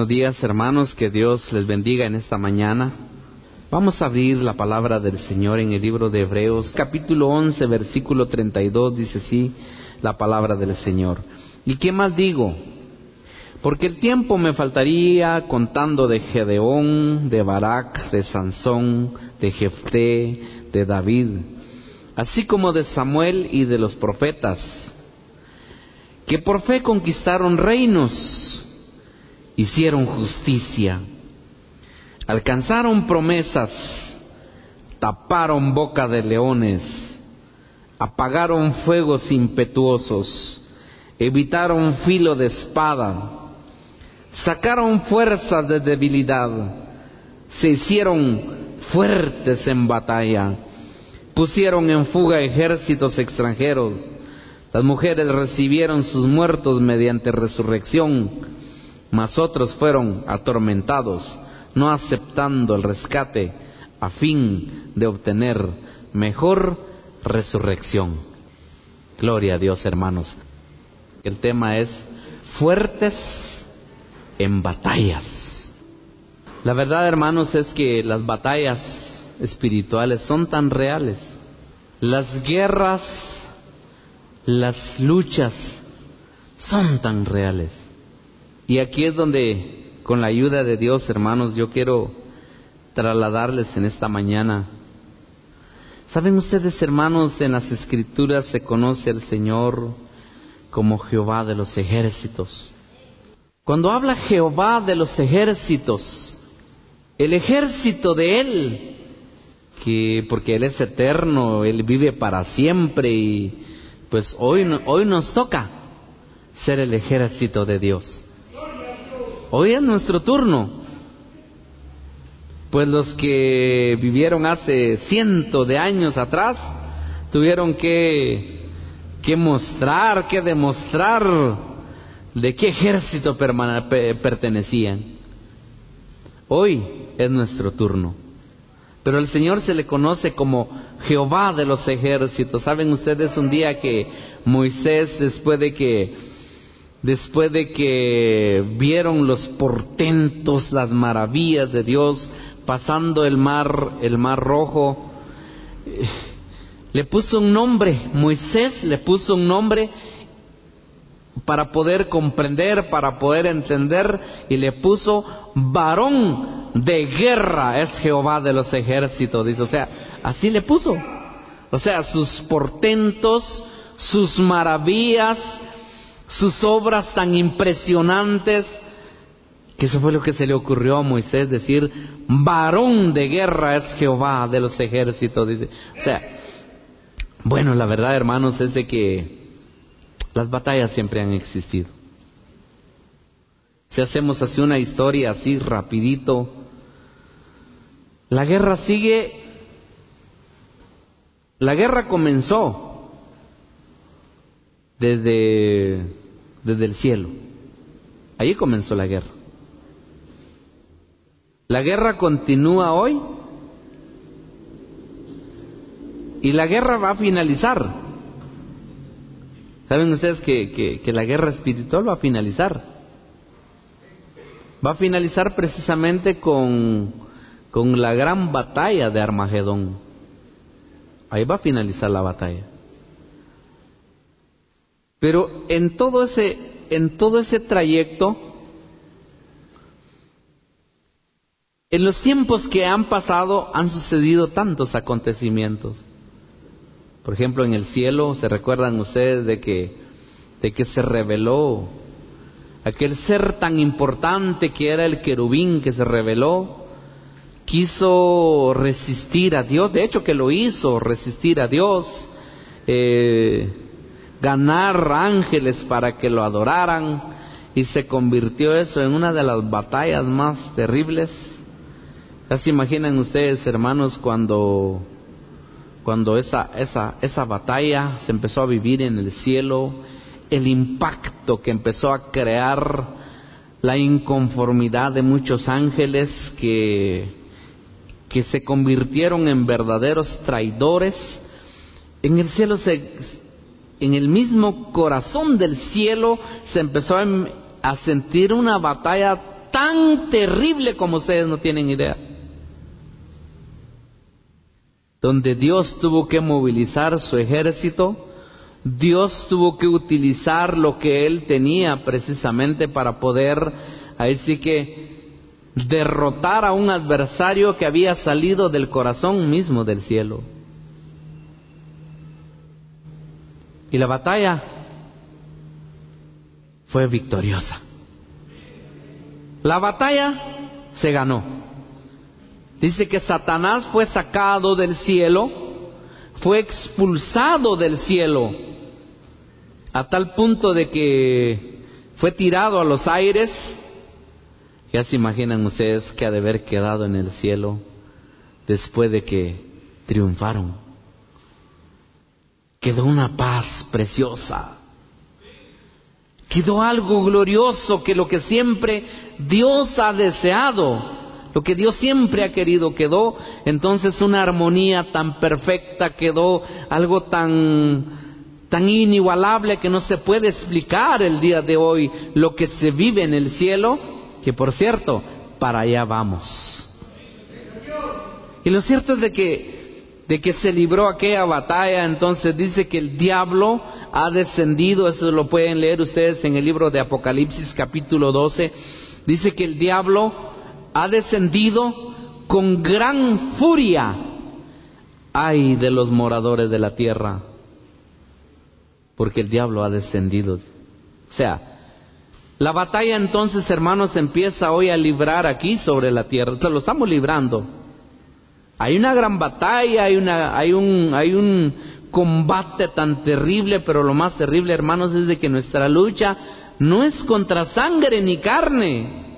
Buenos días, hermanos, que Dios les bendiga en esta mañana. Vamos a abrir la palabra del Señor en el libro de Hebreos, capítulo 11, versículo 32, dice así la palabra del Señor. ¿Y qué más digo? Porque el tiempo me faltaría contando de Gedeón, de Barak, de Sansón, de Jefté, de David, así como de Samuel y de los profetas, que por fe conquistaron reinos, hicieron justicia, alcanzaron promesas, taparon boca de leones, apagaron fuegos impetuosos, evitaron filo de espada, sacaron fuerzas de debilidad, se hicieron fuertes en batalla, pusieron en fuga ejércitos extranjeros, las mujeres recibieron sus muertos mediante resurrección, mas otros fueron atormentados, no aceptando el rescate, a fin de obtener mejor resurrección. Gloria a Dios, hermanos. El tema es fuertes en batallas. La verdad, hermanos, es que las batallas espirituales son tan reales. Las guerras, las luchas son tan reales. Y aquí es donde, con la ayuda de Dios, hermanos, yo quiero trasladarles en esta mañana. ¿Saben ustedes, hermanos, en las Escrituras se conoce al Señor como Jehová de los ejércitos? Cuando habla Jehová de los ejércitos, el ejército de Él, porque Él es eterno, Él vive para siempre, y pues hoy nos toca ser el ejército de Dios. Hoy es nuestro turno. Pues los que vivieron hace cientos de años atrás tuvieron que demostrar de qué ejército pertenecían. Hoy es nuestro turno. Pero al Señor se le conoce como Jehová de los ejércitos. ¿Saben ustedes un día que Moisés, después de que vieron los portentos, las maravillas de Dios, pasando el mar Rojo, le puso un nombre? Moisés le puso un nombre para poder comprender, para poder entender, y le puso varón de guerra es Jehová de los ejércitos, dice. O sea, así le puso. O sea, sus portentos, sus maravillas, sus obras tan impresionantes, que eso fue lo que se le ocurrió a Moisés, decir varón de guerra es Jehová de los ejércitos, dice. O sea, bueno, la verdad, hermanos, es de que las batallas siempre han existido. Si hacemos así una historia así rapidito, la guerra sigue. La guerra comenzó desde el cielo. Allí comenzó la guerra. La guerra continúa hoy y la guerra va a finalizar. ¿Saben ustedes que la guerra espiritual va a finalizar? Va a finalizar precisamente con la gran batalla de Armagedón. Ahí va a finalizar la batalla. Pero en todo ese trayecto, en los tiempos que han pasado, han sucedido tantos acontecimientos. Por ejemplo, en el cielo, ¿se recuerdan ustedes de que se reveló aquel ser tan importante que era el querubín que se reveló? Quiso resistir a Dios, de hecho que lo hizo, resistir a Dios, ganar ángeles para que lo adoraran, y se convirtió eso en una de las batallas más terribles. Ya se imaginan ustedes, hermanos, cuando esa batalla se empezó a vivir en el cielo, el impacto que empezó a crear, la inconformidad de muchos ángeles que se convirtieron en verdaderos traidores. En el cielo, en el mismo corazón del cielo, se empezó a sentir una batalla tan terrible como ustedes no tienen idea, donde Dios tuvo que movilizar su ejército. Dios tuvo que utilizar lo que Él tenía precisamente para poder, ahí sí que, derrotar a un adversario que había salido del corazón mismo del cielo. Y la batalla fue victoriosa. La batalla se ganó. Dice que Satanás fue sacado del cielo, fue expulsado del cielo, a tal punto de que fue tirado a los aires. Ya se imaginan ustedes que ha de haber quedado en el cielo después de que triunfaron. Quedó una paz preciosa. Quedó algo glorioso, que lo que siempre Dios ha deseado, lo que Dios siempre ha querido, quedó entonces una armonía tan perfecta, quedó algo tan inigualable que no se puede explicar el día de hoy, lo que se vive en el cielo, que por cierto, para allá vamos. Y lo cierto es de que se libró aquella batalla. Entonces dice que el diablo ha descendido. Eso lo pueden leer ustedes en el libro de Apocalipsis capítulo 12. Dice que el diablo ha descendido con gran furia. Ay de los moradores de la tierra, porque el diablo ha descendido. O sea, la batalla entonces, hermanos, empieza hoy a librar aquí sobre la tierra. Lo estamos librando. Hay una gran batalla, hay un combate tan terrible, pero lo más terrible, hermanos, es de que nuestra lucha no es contra sangre ni carne.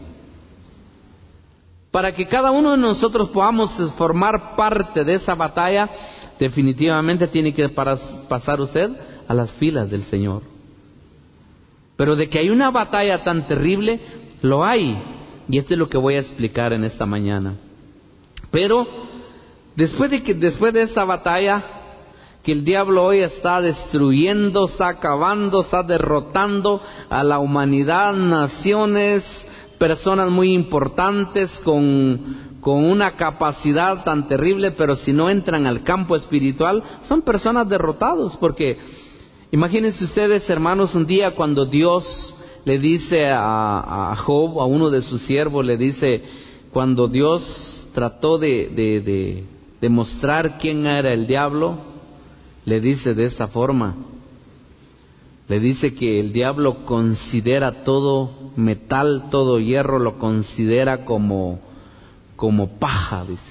Para que cada uno de nosotros podamos formar parte de esa batalla, definitivamente tiene que pasar usted a las filas del Señor. Pero de que hay una batalla tan terrible, lo hay. Y esto es lo que voy a explicar en esta mañana. Pero después de esta batalla, que el diablo hoy está destruyendo, está acabando, está derrotando a la humanidad, naciones, personas muy importantes con una capacidad tan terrible, pero si no entran al campo espiritual, son personas derrotados. Porque imagínense ustedes, hermanos, un día cuando Dios le dice a Job, a uno de sus siervos, le dice, cuando Dios trató de mostrar quién era el diablo, le dice de esta forma, le dice que el diablo considera todo metal, todo hierro, lo considera como paja, dice.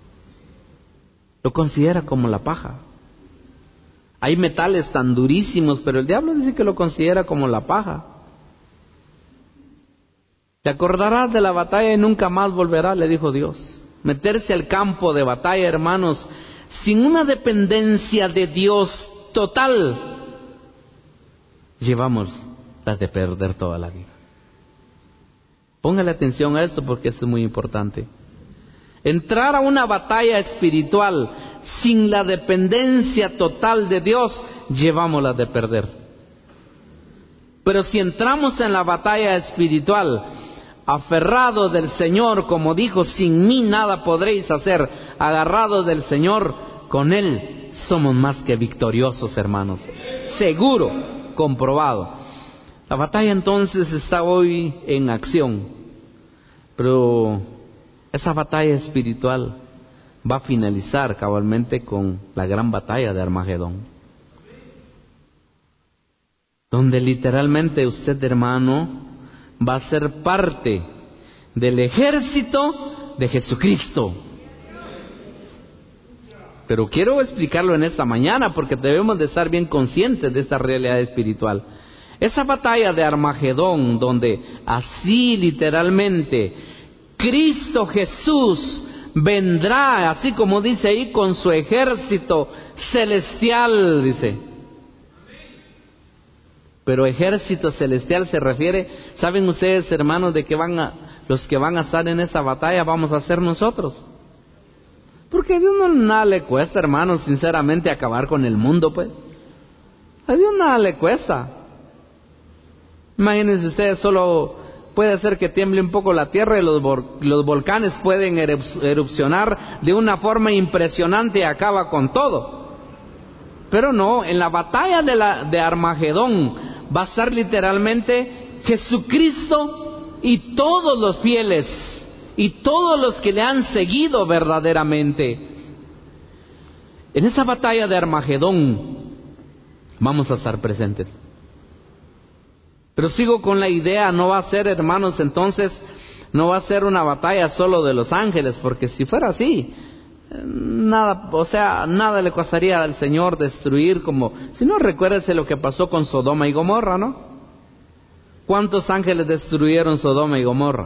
Lo considera como la paja. Hay metales tan durísimos, pero el diablo dice que lo considera como la paja. Te acordarás de la batalla y nunca más volverá, le dijo Dios. Meterse al campo de batalla, hermanos, sin una dependencia de Dios total, llevamos la de perder toda la vida. Póngale atención a esto porque esto es muy importante. Entrar a una batalla espiritual sin la dependencia total de Dios, llevamos la de perder. Pero si entramos en la batalla espiritual aferrados del Señor, como dijo, sin mí nada podréis hacer, agarrados del Señor, con Él somos más que victoriosos, hermanos. Seguro, comprobado. La batalla entonces está hoy en acción, pero esa batalla espiritual va a finalizar cabalmente con la gran batalla de Armagedón, donde literalmente usted, hermano, va a ser parte del ejército de Jesucristo. Pero quiero explicarlo en esta mañana porque debemos de estar bien conscientes de esta realidad espiritual. Esa batalla de Armagedón, donde así literalmente Cristo Jesús vendrá, así como dice ahí, con su ejército celestial, dice. Pero ejército celestial se refiere, ¿saben ustedes, hermanos, de que los que van a estar en esa batalla vamos a ser nosotros? Porque a Dios no nada le cuesta, hermanos, sinceramente, acabar con el mundo, pues. A Dios nada le cuesta. Imagínense ustedes, solo puede hacer que tiemble un poco la tierra y los volcanes pueden erupcionar de una forma impresionante y acaba con todo. Pero no, en la batalla de Armagedón va a estar literalmente Jesucristo y todos los fieles y todos los que le han seguido verdaderamente. En esa batalla de Armagedón vamos a estar presentes. Pero sigo con la idea, no va a ser, hermanos, entonces, no va a ser una batalla solo de los ángeles, porque si fuera así, nada le costaría al Señor destruir, como, si no, recuérdese lo que pasó con Sodoma y Gomorra, ¿no? ¿Cuántos ángeles destruyeron Sodoma y Gomorra?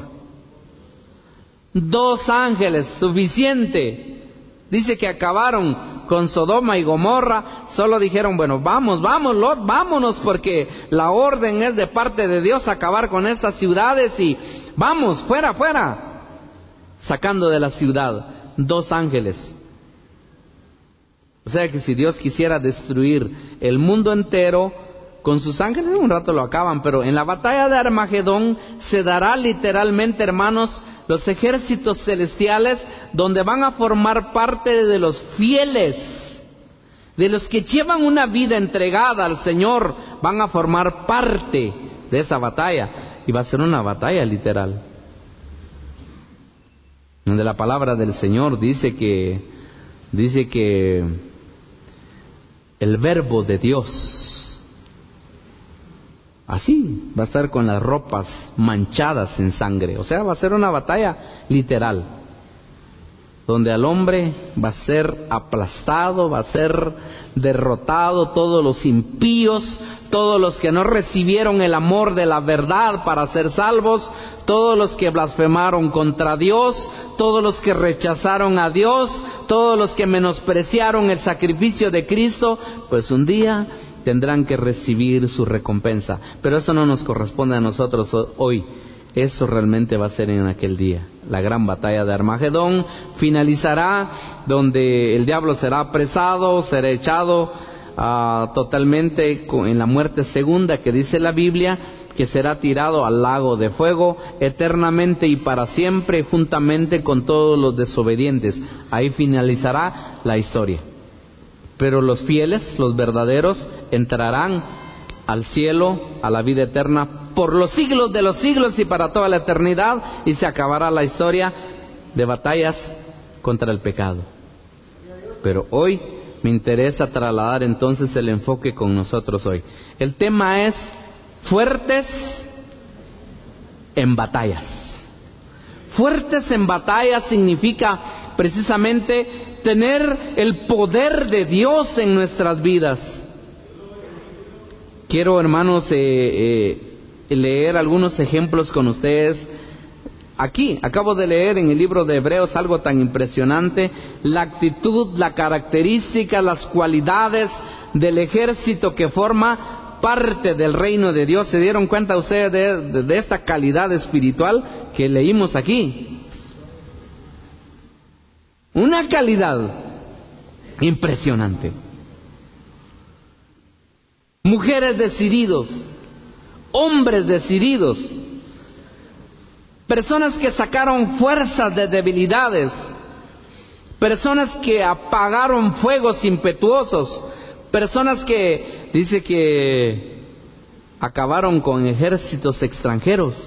2 ángeles, suficiente. Dice que acabaron con Sodoma y Gomorra. Solo dijeron, bueno, vamos Lot, vámonos, porque la orden es de parte de Dios acabar con estas ciudades y vamos, fuera, sacando de la ciudad 2 ángeles. O sea que si Dios quisiera destruir el mundo entero con sus ángeles, un rato lo acaban, pero en la batalla de Armagedón se dará literalmente, hermanos, los ejércitos celestiales donde van a formar parte de los fieles, de los que llevan una vida entregada al Señor, van a formar parte de esa batalla, y va a ser una batalla literal, donde la palabra del Señor dice que el verbo de Dios así va a estar con las ropas manchadas en sangre. O sea, va a ser una batalla literal, donde al hombre va a ser aplastado, va a ser derrotado, todos los impíos, todos los que no recibieron el amor de la verdad para ser salvos, todos los que blasfemaron contra Dios, todos los que rechazaron a Dios, todos los que menospreciaron el sacrificio de Cristo, pues un día tendrán que recibir su recompensa. Pero eso no nos corresponde a nosotros hoy. Eso realmente va a ser en aquel día. La gran batalla de Armagedón finalizará donde el diablo será apresado, será echado totalmente en la muerte segunda que dice la Biblia, que será tirado al lago de fuego eternamente y para siempre, juntamente con todos los desobedientes. Ahí finalizará la historia. Pero los fieles, los verdaderos, entrarán al cielo, a la vida eterna, por los siglos de los siglos y para toda la eternidad, y se acabará la historia de batallas contra el pecado. Pero hoy me interesa trasladar entonces el enfoque con nosotros hoy. El tema es fuertes en batallas. Fuertes en batallas significa precisamente tener el poder de Dios en nuestras vidas. Quiero, hermanos, leer algunos ejemplos con ustedes. Aquí, acabo de leer en el libro de Hebreos algo tan impresionante, la actitud, la característica, las cualidades del ejército que forma parte del reino de Dios. ¿Se dieron cuenta ustedes de esta calidad espiritual que leímos aquí? Una calidad impresionante. Mujeres decididos, hombres decididos, personas que sacaron fuerzas de debilidades, personas que apagaron fuegos impetuosos, personas que dice que acabaron con ejércitos extranjeros.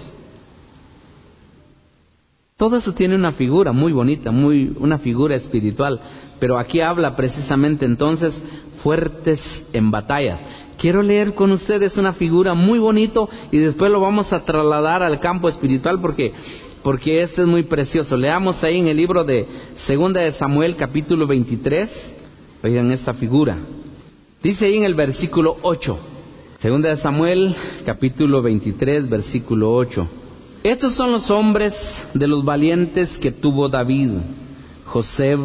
Todo eso tiene una figura muy bonita, una figura espiritual, pero aquí habla precisamente entonces fuertes en batallas. Quiero leer con ustedes una figura muy bonito y después lo vamos a trasladar al campo espiritual porque este es muy precioso. Leamos ahí en el libro de Segunda de Samuel, capítulo 23. Oigan esta figura. Dice ahí en el versículo 8. Segunda de Samuel, capítulo 23, versículo 8. Estos son los hombres de los valientes que tuvo David: José,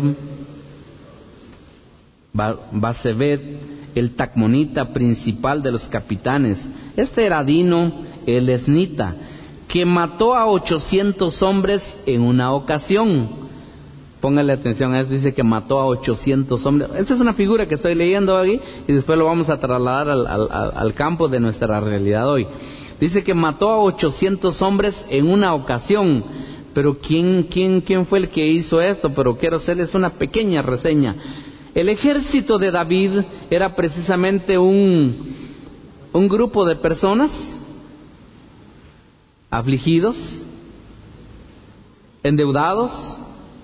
Basebet, el tacmonita principal de los capitanes. Este era Adino, el esnita, que mató a 800 hombres en una ocasión. Póngale atención a eso, dice que mató a 800 hombres. Esta es una figura que estoy leyendo aquí y después lo vamos a trasladar al campo de nuestra realidad hoy. Dice que mató a 800 hombres en una ocasión. Pero ¿quién fue el que hizo esto? Pero quiero hacerles una pequeña reseña. El ejército de David era precisamente un grupo de personas afligidos, endeudados,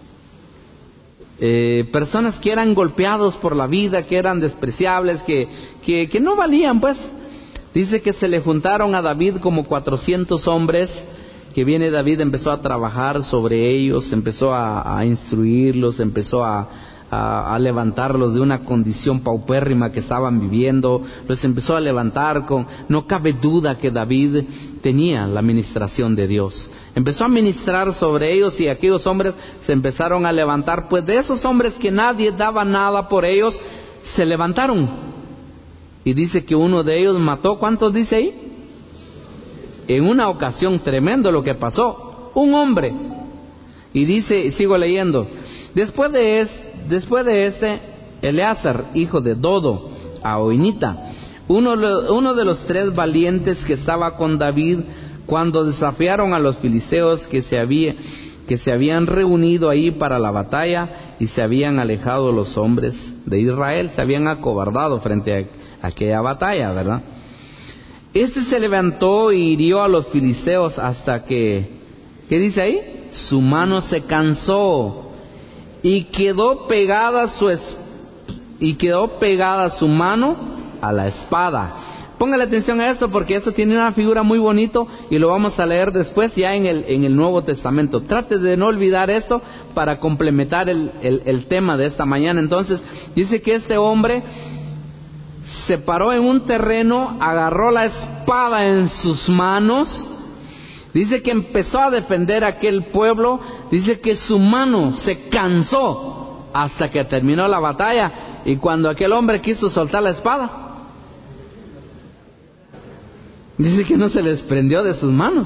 personas que eran golpeados por la vida, que eran despreciables, que no valían, pues. Dice que se le juntaron a David como 400 hombres, que viene David, empezó a trabajar sobre ellos, empezó a instruirlos, empezó a levantarlos de una condición paupérrima que estaban viviendo, los empezó a levantar no cabe duda que David tenía la administración de Dios. Empezó a ministrar sobre ellos y aquellos hombres se empezaron a levantar, pues de esos hombres que nadie daba nada por ellos, se levantaron. Y dice que uno de ellos mató, ¿cuántos dice ahí? En una ocasión, tremendo lo que pasó, un hombre. Y dice, sigo leyendo, después de este, Eleazar, hijo de Dodo, Ahoinita, uno de los 3 valientes que estaba con David cuando desafiaron a los filisteos que se habían reunido ahí para la batalla y se habían alejado los hombres de Israel, se habían acobardado frente a aquella batalla, ¿verdad? Este se levantó y hirió a los filisteos hasta que, ¿qué dice ahí? Su mano se cansó y quedó pegada su mano a la espada. Póngale atención a esto porque esto tiene una figura muy bonito y lo vamos a leer después ya en el Nuevo Testamento. Trate de no olvidar esto para complementar el tema de esta mañana. Entonces dice que este hombre se paró en un terreno, agarró la espada en sus manos, dice que empezó a defender a aquel pueblo, dice que su mano se cansó hasta que terminó la batalla, y cuando aquel hombre quiso soltar la espada, dice que no se le desprendió de sus manos,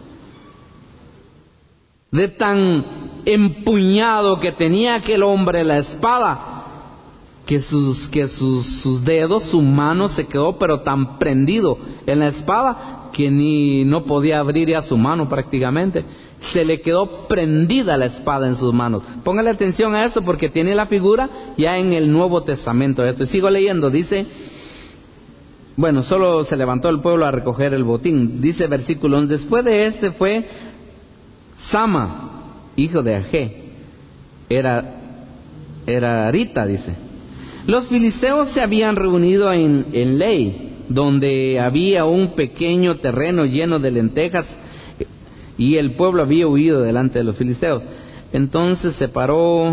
de tan empuñado que tenía aquel hombre la espada, que sus dedos, su mano se quedó pero tan prendido en la espada que no podía abrir ya su mano prácticamente. Se le quedó prendida la espada en sus manos. Póngale atención a eso porque tiene la figura ya en el Nuevo Testamento. Esto. Sigo leyendo, dice, bueno, solo se levantó el pueblo a recoger el botín. Dice versículo 11, después de este fue Sama, hijo de Agé, era Arita, dice. Los filisteos se habían reunido en Lei, donde había un pequeño terreno lleno de lentejas, y el pueblo había huido delante de los filisteos. Entonces se paró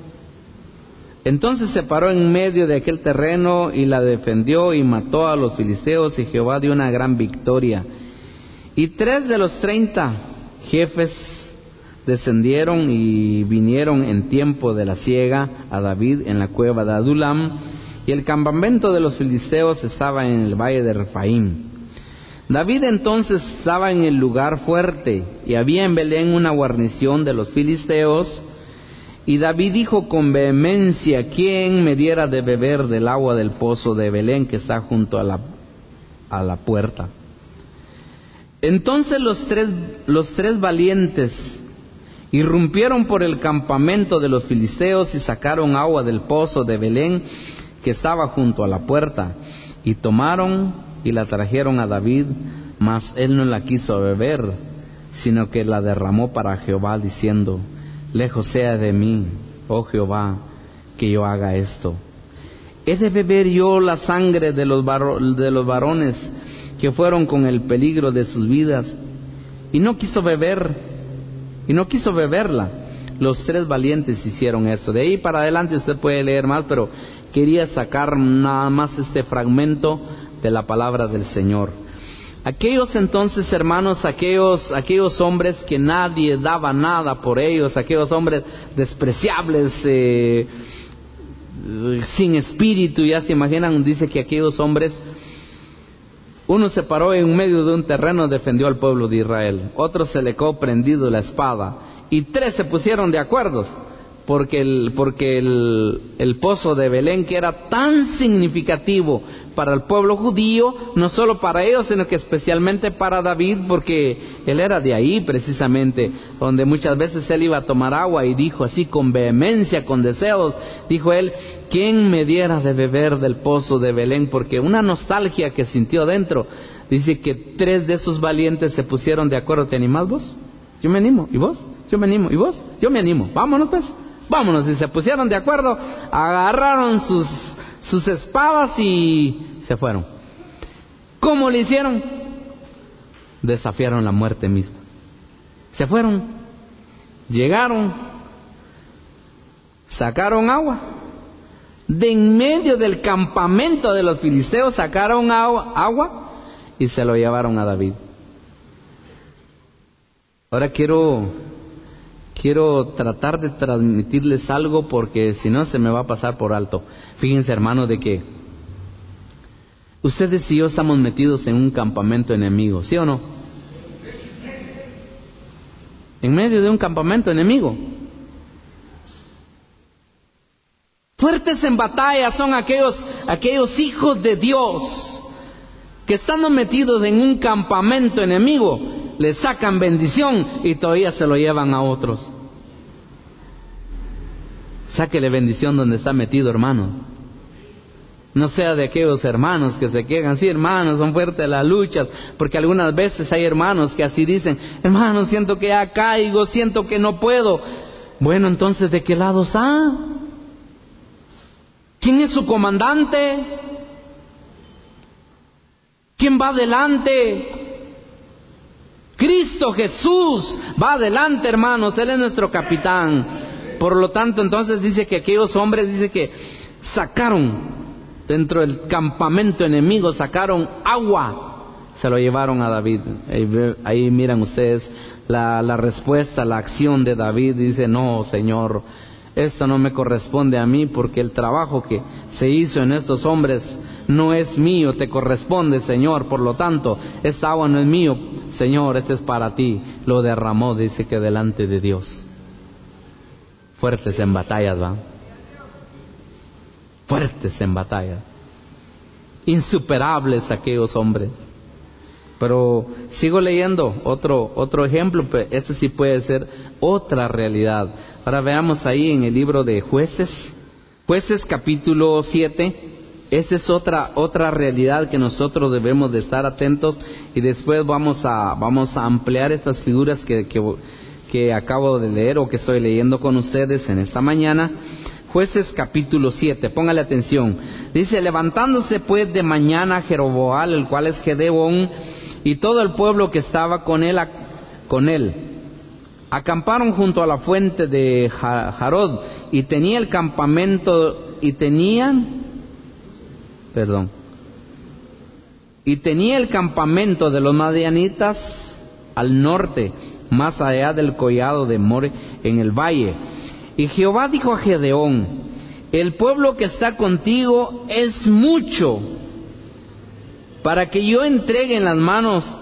en medio de aquel terreno y la defendió y mató a los filisteos, y Jehová dio una gran victoria. Y 3 de los 30 jefes descendieron y vinieron en tiempo de la siega a David en la cueva de Adulam, y el campamento de los filisteos estaba en el valle de Refaim. David entonces estaba en el lugar fuerte, y había en Belén una guarnición de los filisteos, y David dijo con vehemencia, ¿quién me diera de beber del agua del pozo de Belén que está junto a la puerta? Entonces los tres valientes irrumpieron por el campamento de los filisteos y sacaron agua del pozo de Belén que estaba junto a la puerta, y tomaron y la trajeron a David, mas él no la quiso beber, sino que la derramó para Jehová, diciendo, lejos sea de mí, oh Jehová, que yo haga esto. ¿He de beber yo la sangre de los varones que fueron con el peligro de sus vidas? Y no quiso beberla. Los 3 valientes hicieron esto. De ahí para adelante usted puede leer más, pero quería sacar nada más este fragmento de la palabra del Señor. Aquellos entonces, hermanos, aquellos hombres que nadie daba nada por ellos, aquellos hombres despreciables, sin espíritu, ya se imaginan, dice que aquellos hombres, uno se paró en medio de un terreno, defendió al pueblo de Israel, otro se le quedó prendido la espada, y 3 se pusieron de acuerdo, porque el pozo de Belén, que era tan significativo para el pueblo judío, no solo para ellos, sino que especialmente para David, porque él era de ahí precisamente, donde muchas veces él iba a tomar agua y dijo así con vehemencia, con deseos, dijo él: ¿quién me diera de beber del pozo de Belén? Porque una nostalgia que sintió dentro. Dice que 3 de esos valientes se pusieron de acuerdo. ¿Te animás vos? Yo me animo. ¿Y vos? Yo me animo. ¿Y vos? Yo me animo. Vámonos pues. Vámonos. Y se pusieron de acuerdo, agarraron sus espadas y se fueron. ¿Cómo le hicieron? Desafiaron la muerte misma. Se fueron, llegaron, sacaron agua. De en medio del campamento de los filisteos sacaron agua y se lo llevaron a David. Ahora quiero tratar de transmitirles algo, porque si no se me va a pasar por alto. Fíjense, hermanos, de que ustedes y yo estamos metidos en un campamento enemigo, ¿sí o no? En medio de un campamento enemigo. Fuertes en batalla son aquellos hijos de Dios que estando metidos en un campamento enemigo, le sacan bendición y todavía se lo llevan a otros. Sáquele bendición donde está metido, hermano. No sea de aquellos hermanos que se quejan: sí, hermanos, son fuertes las luchas, porque algunas veces hay hermanos que así dicen: hermano, siento que ya caigo, siento que no puedo. Bueno, entonces, ¿de qué lado está? ¿Quién es su comandante? ¿Quién va adelante? Cristo Jesús va adelante, hermanos. Él es nuestro capitán. Por lo tanto, entonces dice que aquellos hombres, dice que sacaron dentro del campamento enemigo, sacaron agua, se lo llevaron a David. Ahí miran ustedes la respuesta, la acción de David. Dice: no, Señor, esto no me corresponde a mí, porque el trabajo que se hizo en estos hombres no es mío, te corresponde, Señor. Por lo tanto, esta agua no es mío, Señor, este es para ti. Lo derramó, dice que delante de Dios. Fuertes en batallas, ¿va? Fuertes en batalla. Insuperables aquellos hombres. Pero sigo leyendo otro ejemplo, pero este sí puede ser otra realidad. Ahora veamos ahí en el libro de Jueces capítulo 7. Esa es otra realidad que nosotros debemos de estar atentos, y después vamos a ampliar estas figuras que acabo de leer o que estoy leyendo con ustedes en esta mañana. Jueces capítulo 7, póngale atención. Dice: levantándose pues de mañana Jeroboam, el cual es Gedeón, y todo el pueblo que estaba con él, acamparon junto a la fuente de Jarod, y tenía el campamento de los madianitas al norte, más allá del collado de More, en el valle. Y Jehová dijo a Gedeón: el pueblo que está contigo es mucho, para que yo entregue en las manos,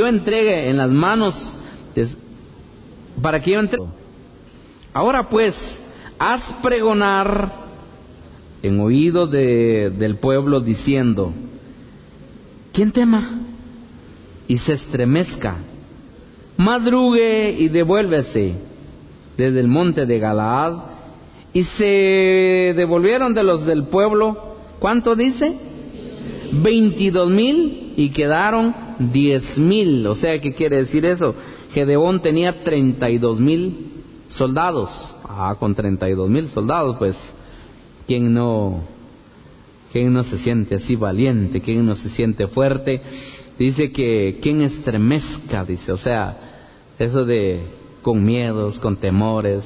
ahora pues, haz pregonar en oído del pueblo, diciendo: ¿quién tema y se estremezca, madrugue y devuélvese desde el monte de Galaad? Y se devolvieron de los del pueblo, ¿cuánto dice? 22,000, y quedaron 10,000. O sea, ¿qué quiere decir eso? Gedeón tenía 32,000 soldados. Con 32,000 soldados, pues, ¿quién no se siente así valiente? ¿Quién no se siente fuerte? Dice que quien estremezca, dice, o sea, eso de con miedos, con temores,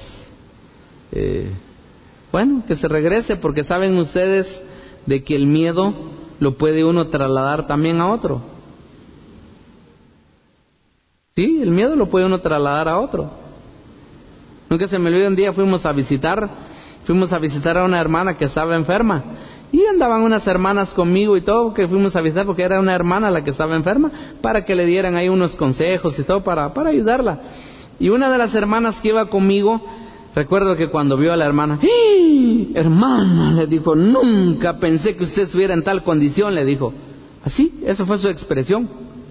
bueno, que se regrese, porque saben ustedes de que el miedo lo puede uno trasladar también a otro. Sí, el miedo lo puede uno trasladar a otro. Nunca se me olvida, un día fuimos a visitar a una hermana que estaba enferma, y andaban unas hermanas conmigo y todo, que fuimos a visitar porque era una hermana la que estaba enferma, para que le dieran ahí unos consejos y todo para ayudarla. Y una de las hermanas que iba conmigo Recuerdo que cuando vio a la hermana, ¡ay, hermana!, le dijo, nunca pensé que usted estuviera en tal condición, le dijo. Así, eso fue su expresión.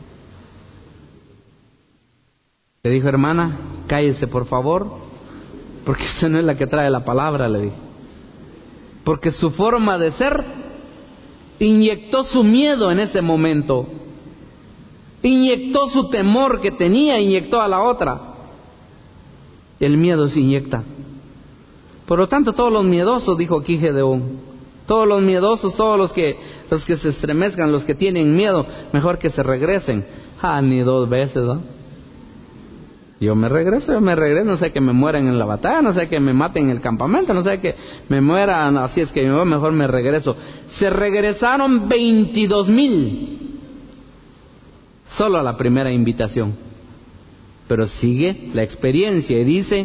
Le dijo, hermana, cállese por favor, porque usted no es la que trae la palabra, le dijo. Porque su forma de ser inyectó su miedo en ese momento, inyectó su temor que tenía, inyectó a la otra. El miedo se inyecta. Por lo tanto, todos los miedosos, dijo aquí Gedeón, todos los miedosos, todos los que se estremezcan, los que tienen miedo, mejor que se regresen. Ni 2 veces, ¿no? Yo me regreso, no sé que me mueran en la batalla, no sé que me maten en el campamento, no sé que me mueran, así es que yo mejor me regreso. Se regresaron 22,000, solo a la primera invitación. Pero sigue la experiencia y dice,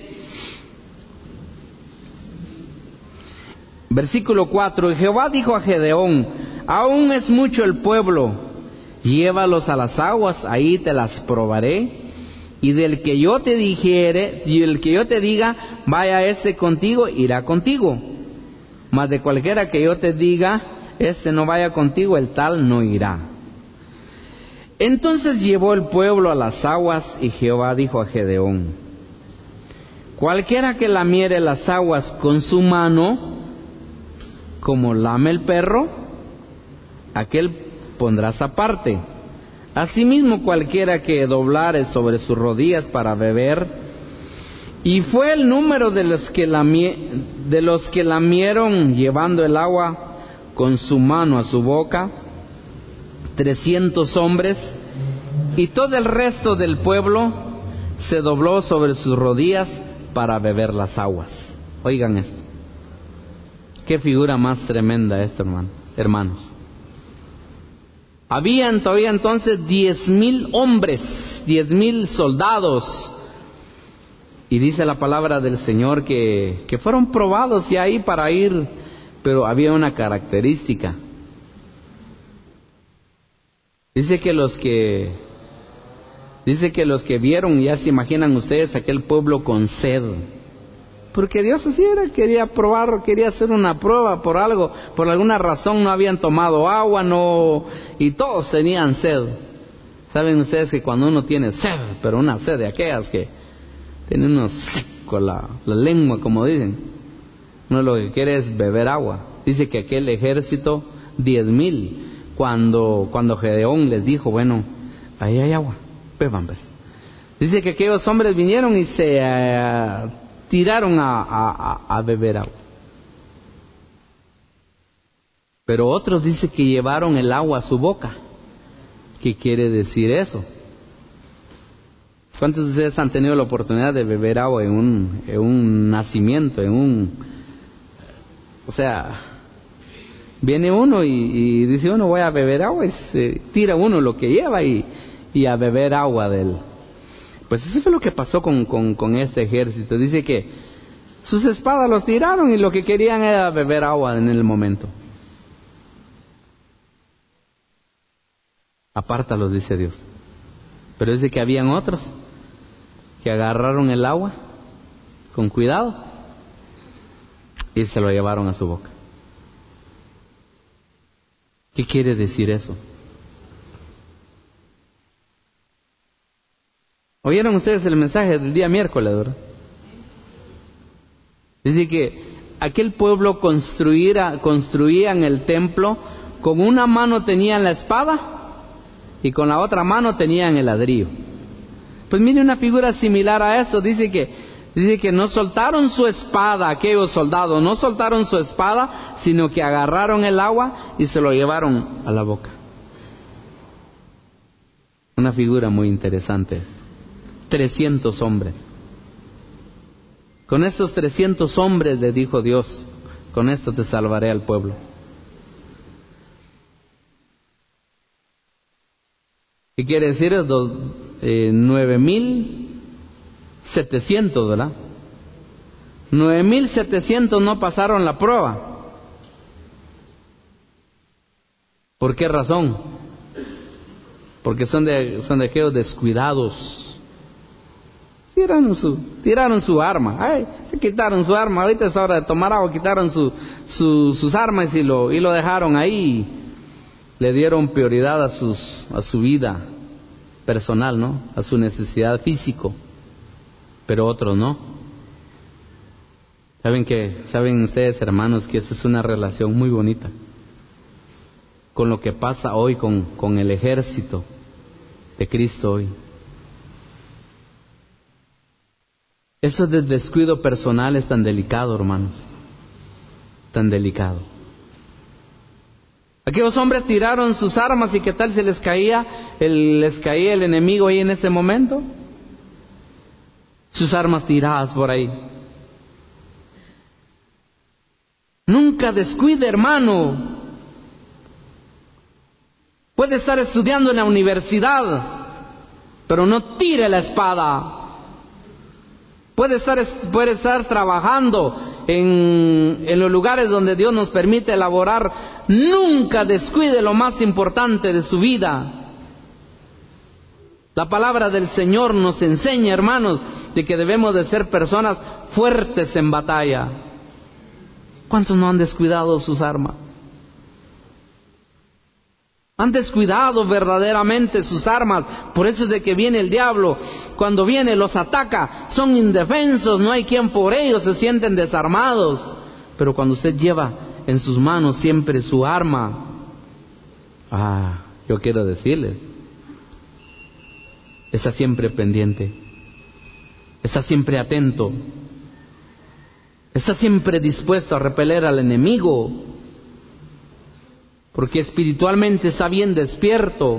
versículo 4, y Jehová dijo a Gedeón, aún es mucho el pueblo, llévalos a las aguas, ahí te las probaré. Y del que yo te dijere, y el que yo te diga, vaya este contigo, irá contigo. Mas de cualquiera que yo te diga, este no vaya contigo, el tal no irá. Entonces llevó el pueblo a las aguas, y Jehová dijo a Gedeón, cualquiera que lamiere las aguas con su mano, como lame el perro, aquel pondrás aparte. Asimismo cualquiera que doblare sobre sus rodillas para beber. Y fue el número de los que lamieron llevando el agua con su mano a su boca, 300 hombres, y todo el resto del pueblo se dobló sobre sus rodillas para beber las aguas. Oigan esto. Qué figura más tremenda esto, hermanos. Habían todavía entonces 10,000 hombres, 10,000 soldados. Y dice la palabra del Señor que fueron probados y ahí para ir, pero había una característica. Dice que los que vieron, ya se imaginan ustedes aquel pueblo con sed. Porque Dios así era, quería probar, quería hacer una prueba por algo, por alguna razón no habían tomado agua, y todos tenían sed. Saben ustedes que cuando uno tiene sed, pero una sed de aquellas que tiene uno seco la lengua, como dicen, uno lo que quiere es beber agua. Dice que aquel ejército, 10,000, cuando Gedeón les dijo, bueno, ahí hay agua, beban pues. Dice que aquellos hombres vinieron y se tiraron a beber agua. Pero otros dicen que llevaron el agua a su boca. ¿Qué quiere decir eso? ¿Cuántos de ustedes han tenido la oportunidad de beber agua en un nacimiento, o sea, viene uno y dice uno voy a beber agua y se tira uno lo que lleva y a beber agua de él? Pues eso fue lo que pasó con este ejército. Dice que sus espadas los tiraron y lo que querían era beber agua en el momento. Apártalos, dice Dios. Pero dice que habían otros que agarraron el agua con cuidado y se lo llevaron a su boca. ¿Qué quiere decir eso? ¿Oyeron ustedes el mensaje del día miércoles, verdad? Dice que aquel pueblo construían el templo, con una mano tenían la espada y con la otra mano tenían el ladrillo. Pues mire una figura similar a esto. Dice que no soltaron su espada, aquellos soldados no soltaron su espada, sino que agarraron el agua y se lo llevaron a la boca. Una figura muy interesante. 300 hombres. Con estos 300 hombres, le dijo Dios, con esto te salvaré al pueblo. ¿Qué quiere decir? 9,700, ¿verdad? 9,700 no pasaron la prueba. ¿Por qué razón? Porque son de aquellos descuidados. Tiraron su arma. Ay, se quitaron su arma. Ahorita es hora de tomar agua. Quitaron sus armas y lo dejaron ahí. Le dieron prioridad a su vida personal, ¿no? A su necesidad físico. Pero otros no. Saben ustedes, hermanos, que esa es una relación muy bonita con lo que pasa hoy con el ejército de Cristo hoy. Eso del descuido personal es tan delicado, hermanos, tan delicado. Aquellos hombres tiraron sus armas y ¿qué tal si les caía el enemigo ahí en ese momento? Sus armas tiradas por ahí. Nunca descuide, hermano. Puede estar estudiando en la universidad, pero no tire la espada. Puede estar trabajando en los lugares donde Dios nos permite elaborar. Nunca descuide lo más importante de su vida. La palabra del Señor nos enseña, hermanos, de que debemos de ser personas fuertes en batalla. ¿Cuántos no han descuidado sus armas? Han descuidado verdaderamente sus armas. Por eso es de que viene el diablo. Cuando viene los ataca. Son indefensos, no hay quien por ellos, se sienten desarmados. Pero cuando usted lleva en sus manos siempre su arma, yo quiero decirle, está siempre pendiente, está siempre atento, está siempre dispuesto a repeler al enemigo, porque espiritualmente está bien despierto.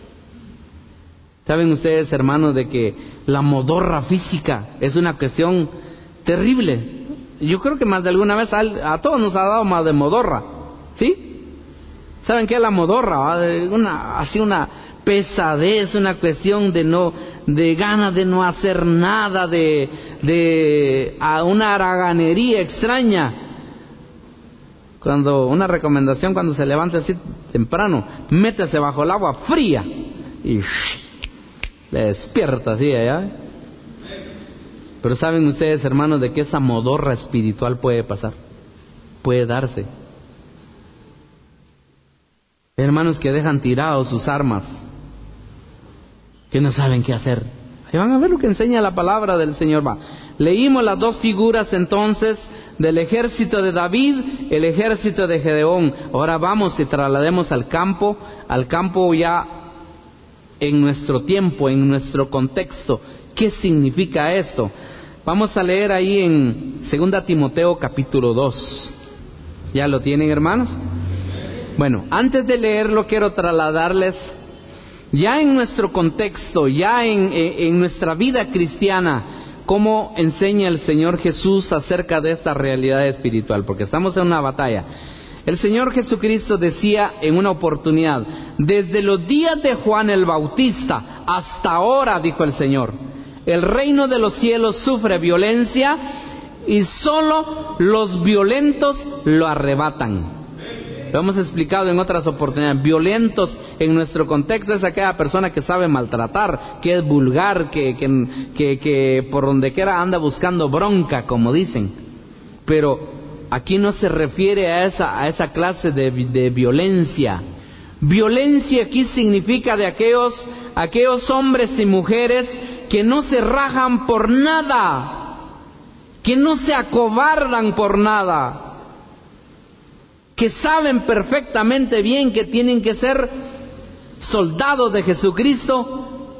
Saben ustedes, hermanos, de que la modorra física es una cuestión terrible. Yo creo que más de alguna vez a todos nos ha dado más de modorra, ¿sí? ¿Saben qué es la modorra? Una pesadez, una cuestión de ganas de no hacer nada, a una haraganería extraña. Una recomendación cuando se levante así temprano, métase bajo el agua fría y le despierta así allá. Pero saben ustedes, hermanos, de que esa modorra espiritual puede pasar, puede darse. Hermanos que dejan tirados sus armas, que no saben qué hacer. Ahí van a ver lo que enseña la palabra del Señor. Leímos las dos figuras entonces del ejército de David, el ejército de Gedeón. Ahora vamos y traslademos al campo ya en nuestro tiempo, en nuestro contexto. ¿Qué significa esto? Vamos a leer ahí en 2 Timoteo capítulo 2. ¿Ya lo tienen, hermanos? Bueno, antes de leerlo quiero trasladarles ya en nuestro contexto, ya en nuestra vida cristiana, cómo enseña el Señor Jesús acerca de esta realidad espiritual, porque estamos en una batalla. El Señor Jesucristo decía en una oportunidad, desde los días de Juan el Bautista hasta ahora, dijo el Señor, el reino de los cielos sufre violencia y solo los violentos lo arrebatan. Lo hemos explicado en otras oportunidades. Violentos en nuestro contexto es aquella persona que sabe maltratar, que es vulgar, que por donde quiera anda buscando bronca, como dicen. Pero aquí no se refiere a esa clase de violencia. Violencia aquí significa de aquellos hombres y mujeres que no se rajan por nada, que no se acobardan por nada, que saben perfectamente bien que tienen que ser soldados de Jesucristo,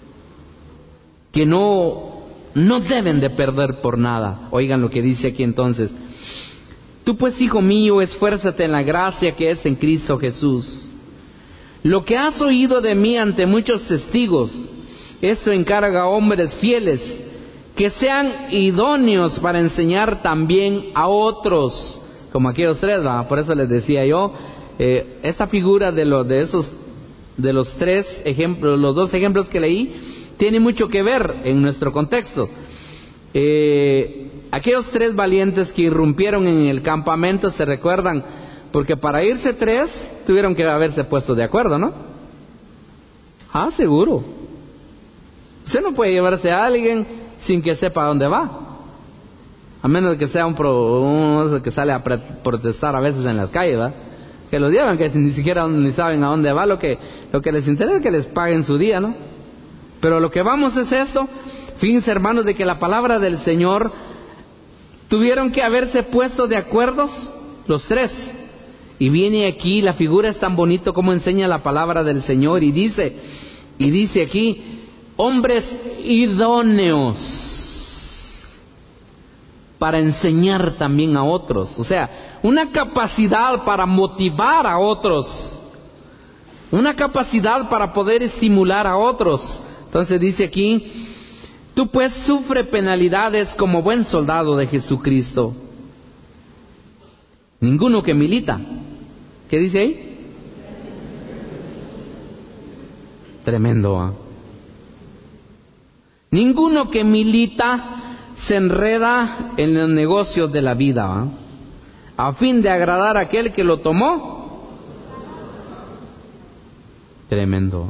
que no deben de perder por nada. Oigan lo que dice aquí entonces. Tú pues, hijo mío, esfuérzate en la gracia que es en Cristo Jesús. Lo que has oído de mí ante muchos testigos, esto encarga a hombres fieles, que sean idóneos para enseñar también a otros. Como aquellos tres, por eso les decía yo, esta figura de los tres ejemplos, los dos ejemplos que leí, tiene mucho que ver en nuestro contexto. Aquellos tres valientes que irrumpieron en el campamento, se recuerdan, porque para irse tres tuvieron que haberse puesto de acuerdo, ¿no? Seguro. Usted no puede llevarse a alguien sin que sepa a dónde va. A menos de que sea uno que sale a protestar a veces en las calles, ¿va? Que los llevan, que ni siquiera ni saben a dónde va. Lo que les interesa es que les paguen su día, ¿no? Pero lo que vamos es esto. Fíjense, hermanos, de que la palabra del Señor tuvieron que haberse puesto de acuerdo los tres. Y viene aquí, la figura es tan bonito como enseña la palabra del Señor, y dice aquí, hombres idóneos para enseñar también a otros. O sea, una capacidad para motivar a otros, una capacidad para poder estimular a otros. Entonces dice aquí, tú pues sufre penalidades como buen soldado de Jesucristo. Ninguno que milita. ¿Qué dice ahí? Tremendo, ¿eh? Ninguno que milita se enreda en los negocios de la vida, ¿eh? A fin de agradar a aquel que lo tomó. Tremendo.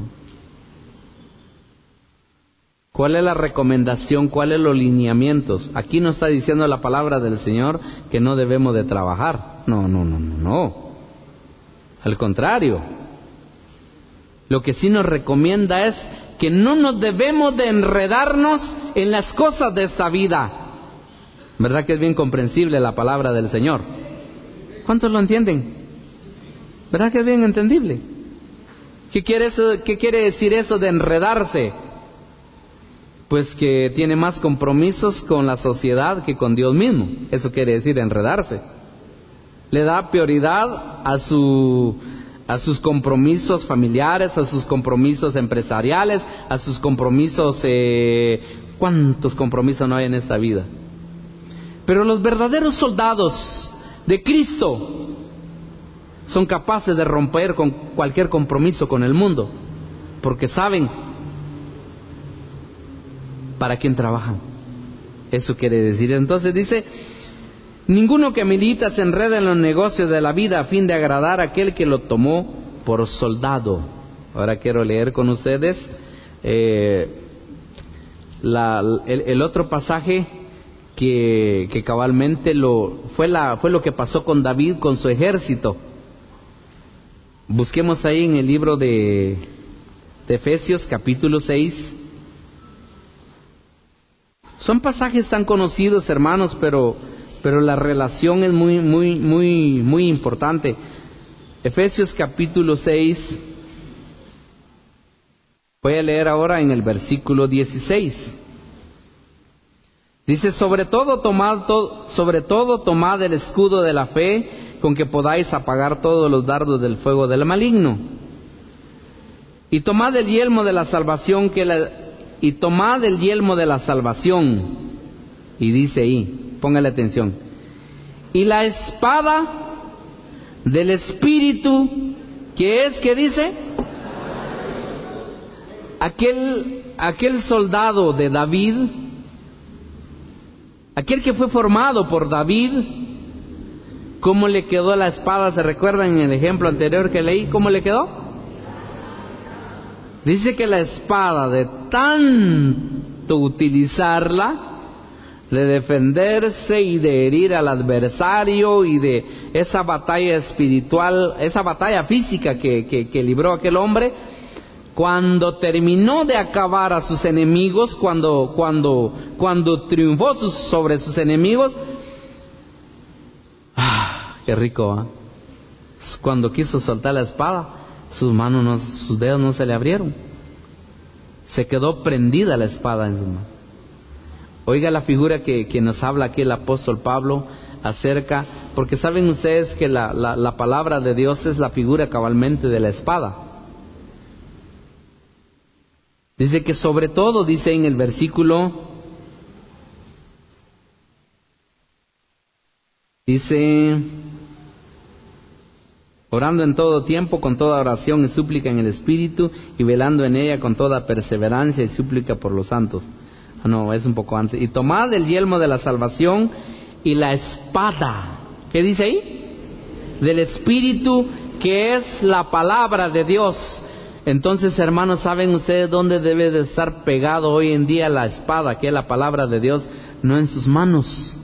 ¿Cuál es la recomendación? ¿Cuáles los lineamientos? Aquí no está diciendo la palabra del Señor que no debemos de trabajar. No. Al contrario. Lo que sí nos recomienda es que no nos debemos de enredarnos en las cosas de esta vida. ¿Verdad que es bien comprensible la palabra del Señor? ¿Cuántos lo entienden? ¿Verdad que es bien entendible? ¿Qué quiere decir eso de enredarse? Pues que tiene más compromisos con la sociedad que con Dios mismo. Eso quiere decir enredarse. Le da prioridad a sus compromisos familiares, a sus compromisos empresariales, a sus compromisos... ¿Cuántos compromisos no hay en esta vida? Pero los verdaderos soldados de Cristo son capaces de romper con cualquier compromiso con el mundo, porque saben para quién trabajan. Eso quiere decir. Entonces dice, ninguno que milita se enreda en los negocios de la vida a fin de agradar a aquel que lo tomó por soldado. Ahora quiero leer con ustedes el otro pasaje que cabalmente fue lo que pasó con David con su ejército. Busquemos ahí en el libro de Efesios capítulo 6. Son pasajes tan conocidos, hermanos, pero la relación es muy importante. Efesios capítulo 6. Voy a leer ahora en el versículo 16. Dice, sobre todo tomad el escudo de la fe, con que podáis apagar todos los dardos del fuego del maligno. Y tomad el yelmo de la salvación y dice ahí, póngale atención, y la espada del Espíritu, que es, ¿qué dice? Aquel soldado de David, aquel que fue formado por David, ¿cómo le quedó la espada? ¿Se recuerdan en el ejemplo anterior que leí? ¿Cómo le quedó? Dice que la espada, de tanto utilizarla, de defenderse y de herir al adversario y de esa batalla espiritual, esa batalla física que libró aquel hombre, cuando terminó de acabar a sus enemigos, cuando triunfó sobre sus enemigos, qué rico, ¿eh? Cuando quiso soltar la espada, sus dedos no se le abrieron. Se quedó prendida la espada en su mano. Oiga la figura que nos habla aquí el apóstol Pablo acerca, porque saben ustedes que la palabra de Dios es la figura cabalmente de la espada. Dice que sobre todo, dice en el versículo, dice, orando en todo tiempo con toda oración y súplica en el Espíritu, y velando en ella con toda perseverancia y súplica por los santos. No, es un poco antes. Y tomad el yelmo de la salvación y la espada, ¿qué dice ahí? Del Espíritu, que es la palabra de Dios. Entonces, hermanos, ¿saben ustedes dónde debe de estar pegado hoy en día la espada, que es la palabra de Dios? No en sus manos.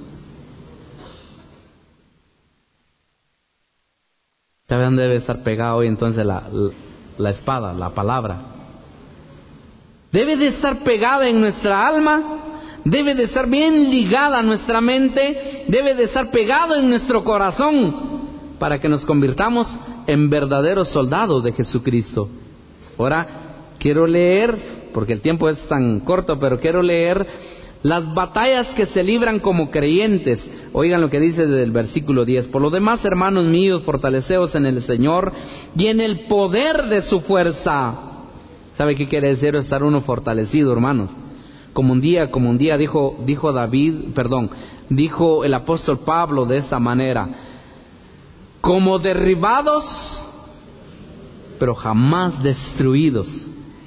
¿Saben dónde debe estar pegado hoy entonces la espada, la palabra? Debe de estar pegada en nuestra alma, debe de estar bien ligada a nuestra mente, debe de estar pegado en nuestro corazón para que nos convirtamos en verdaderos soldados de Jesucristo. Ahora quiero leer, porque el tiempo es tan corto, pero quiero leer las batallas que se libran como creyentes. Oigan lo que dice desde el versículo 10. Por lo demás, hermanos míos, fortaleceos en el Señor y en el poder de su fuerza. ¿Sabe qué quiere decir estar uno fortalecido, hermanos? Como un día dijo el apóstol Pablo de esta manera: como derribados, pero jamás destruidos.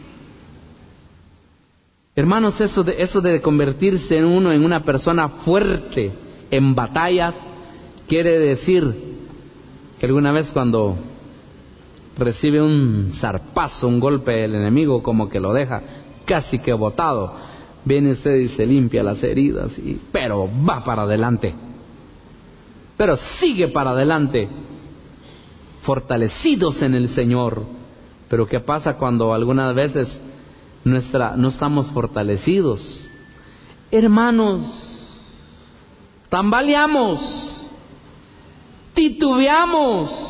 Hermanos, eso de convertirse en una persona fuerte en batallas, quiere decir que alguna vez cuando recibe un zarpazo, un golpe del enemigo, como que lo deja casi que botado, viene usted y se limpia las heridas, pero va para adelante, pero sigue para adelante, fortalecidos en el Señor. Pero ¿qué pasa cuando algunas veces no estamos fortalecidos? Hermanos, tambaleamos, titubeamos.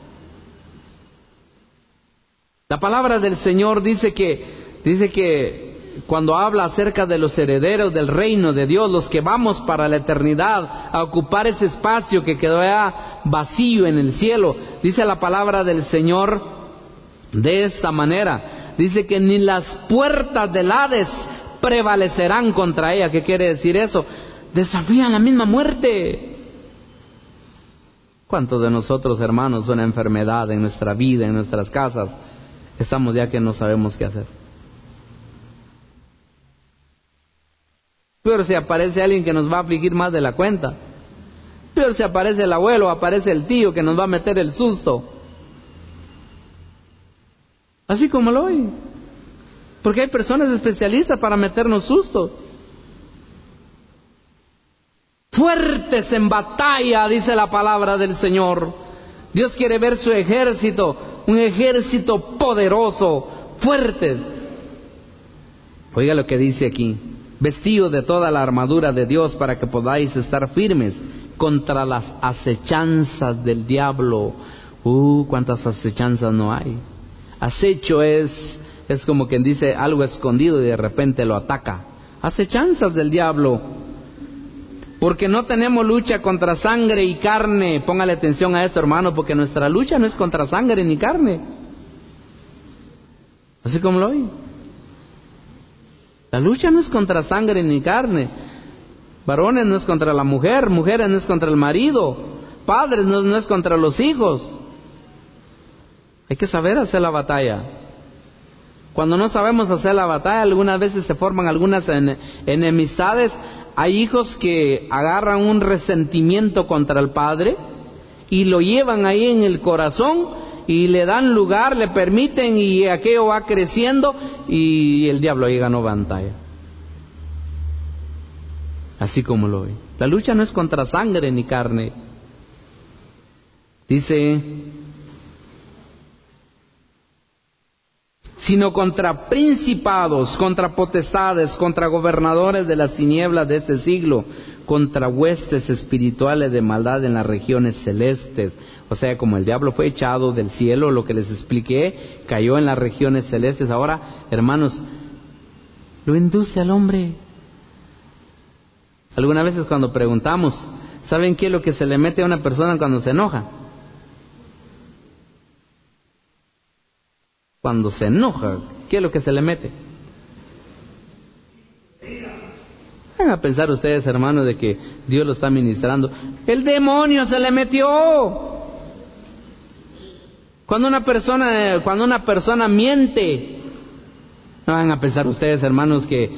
La palabra del Señor dice que cuando habla acerca de los herederos del reino de Dios, los que vamos para la eternidad a ocupar ese espacio que quedó ya vacío en el cielo, dice la palabra del Señor de esta manera: dice que ni las puertas del Hades prevalecerán contra ella. ¿Qué quiere decir eso? Desafían la misma muerte. ¿Cuántos de nosotros, hermanos, una enfermedad en nuestra vida, en nuestras casas, estamos ya que no sabemos qué hacer? Peor si aparece alguien que nos va a afligir más de la cuenta. Peor si aparece el abuelo, aparece el tío que nos va a meter el susto. Así como lo oye. Porque hay personas especialistas para meternos sustos. Fuertes en batalla, dice la palabra del Señor. Dios quiere ver su ejército, un ejército poderoso, fuerte. Oiga lo que dice aquí: vestidos de toda la armadura de Dios para que podáis estar firmes contra las acechanzas del diablo. ¿Cuántas acechanzas no hay? Acecho es como quien dice algo escondido y de repente lo ataca. Acechanzas del diablo. Porque no tenemos lucha contra sangre y carne. Póngale atención a esto, hermano, porque nuestra lucha no es contra sangre ni carne. Así como lo oye. La lucha no es contra sangre ni carne. Varones no es contra la mujer, mujeres no es contra el marido, padres no es contra los hijos. Hay que saber hacer la batalla. Cuando no sabemos hacer la batalla, algunas veces se forman algunas enemistades. Hay hijos que agarran un resentimiento contra el padre y lo llevan ahí en el corazón y le dan lugar, le permiten, y aquello va creciendo y el diablo ahí ganó batalla. Así como lo ve. La lucha no es contra sangre ni carne. Dice: sino contra principados, contra potestades, contra gobernadores de las tinieblas de este siglo, contra huestes espirituales de maldad en las regiones celestes. O sea, como el diablo fue echado del cielo, lo que les expliqué, cayó en las regiones celestes. Ahora, hermanos, lo induce al hombre. Algunas veces cuando preguntamos, ¿saben qué es lo que se le mete a una persona cuando se enoja? Cuando se enoja, ¿qué es lo que se le mete? Van a pensar ustedes, hermanos, de que Dios lo está ministrando. El demonio se le metió. Cuando una persona miente, no van a pensar ustedes, hermanos, que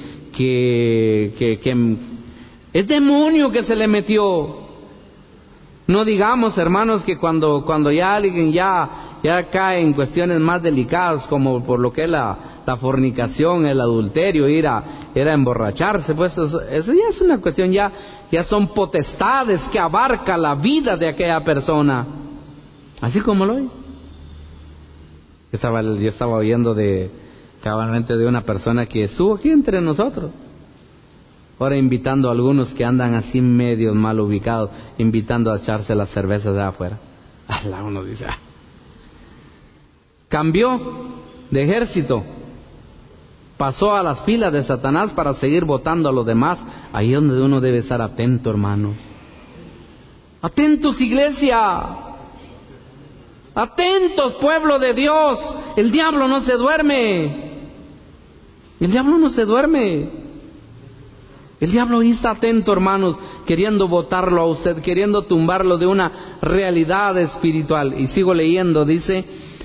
es demonio que se le metió. No digamos, hermanos, que cuando ya alguien ya ya cae en cuestiones más delicadas, como por lo que es la fornicación, el adulterio, ir a emborracharse, pues eso ya es una cuestión, ya son potestades que abarca la vida de aquella persona, así como lo oye. Yo estaba oyendo cabalmente de una persona que estuvo aquí entre nosotros, ahora invitando a algunos que andan así medio mal ubicados, invitando a echarse las cervezas de afuera. Uno dice, cambió de ejército, pasó a las filas de Satanás para seguir votando a los demás. Ahí es donde uno debe estar atento, hermano. Atentos, iglesia. Atentos, pueblo de Dios. El diablo no se duerme. El diablo no se duerme. El diablo ahí está atento, hermanos, queriendo botarlo a usted, queriendo tumbarlo de una realidad espiritual. Y sigo leyendo, dice: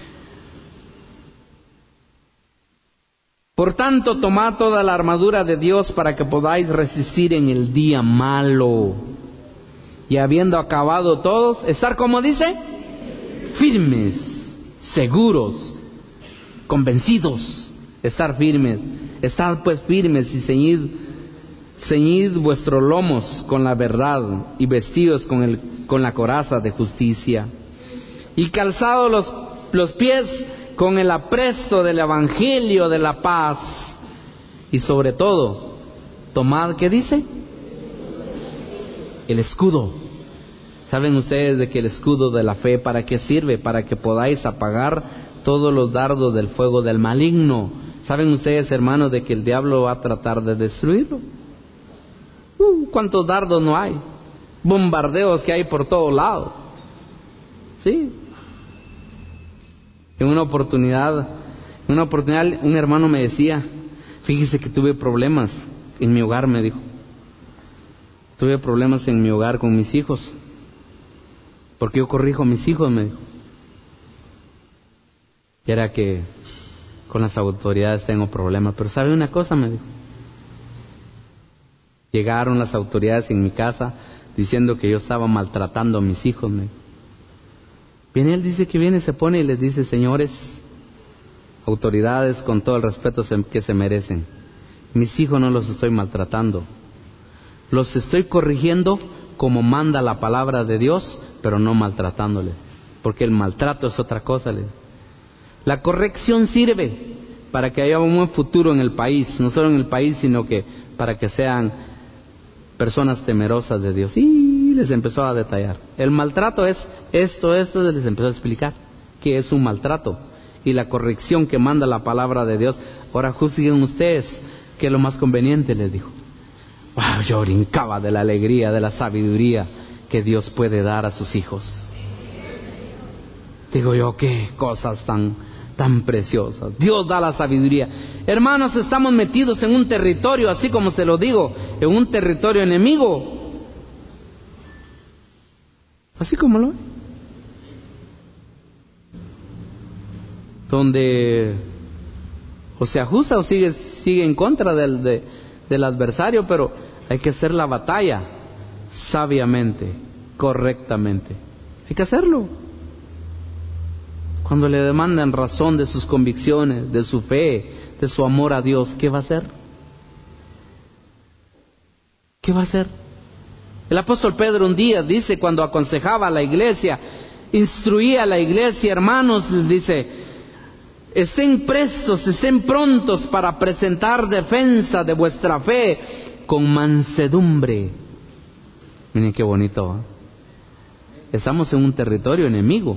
por tanto, tomad toda la armadura de Dios para que podáis resistir en el día malo. Y habiendo acabado todos, estar, como dice, firmes, seguros, convencidos, estar firmes. Estad pues firmes y ceñid vuestros lomos con la verdad y vestidos con la coraza de justicia. Y calzados los pies con el apresto del evangelio de la paz. Y sobre todo, tomad, ¿qué dice? El escudo. ¿Saben ustedes de que el escudo de la fe para qué sirve? Para que podáis apagar todos los dardos del fuego del maligno. ¿Saben ustedes, hermanos, de que el diablo va a tratar de destruirlo? ¿Cuántos dardos no hay? Bombardeos que hay por todos lados. ¿Sí? En una oportunidad un hermano me decía: fíjese que tuve problemas en mi hogar, me dijo. Tuve problemas en mi hogar con mis hijos, porque yo corrijo a mis hijos, me dijo. Y era que con las autoridades tengo problemas, pero ¿sabe una cosa?, me dijo. Llegaron las autoridades en mi casa diciendo que yo estaba maltratando a mis hijos, me dijo. Viene él, dice que viene, se pone y les dice: señores, autoridades, con todo el respeto que se merecen, mis hijos no los estoy maltratando, los estoy corrigiendo como manda la palabra de Dios, pero no maltratándoles, porque el maltrato es otra cosa. La corrección sirve para que haya un buen futuro en el país, no solo en el país, sino que para que sean personas temerosas de Dios. Y les empezó a detallar. El maltrato es esto, les empezó a explicar que es un maltrato. Y la corrección que manda la palabra de Dios. Ahora juzguen ustedes qué es lo más conveniente, les dijo. Wow, yo brincaba de la alegría, de la sabiduría que Dios puede dar a sus hijos. Digo yo, qué cosas tan preciosas. Dios da la sabiduría. Hermanos, estamos metidos en un territorio, así como se lo digo, en un territorio enemigo. Así como lo ve. Donde o se ajusta o sigue en contra del adversario, pero hay que hacer la batalla sabiamente, correctamente. Hay que hacerlo. Cuando le demandan razón de sus convicciones, de su fe, de su amor a Dios, ¿qué va a hacer? ¿Qué va a hacer? El apóstol Pedro un día dice, cuando aconsejaba a la iglesia, instruía a la iglesia: hermanos, dice, estén prestos, estén prontos para presentar defensa de vuestra fe con mansedumbre. Miren qué bonito, ¿eh? Estamos en un territorio enemigo,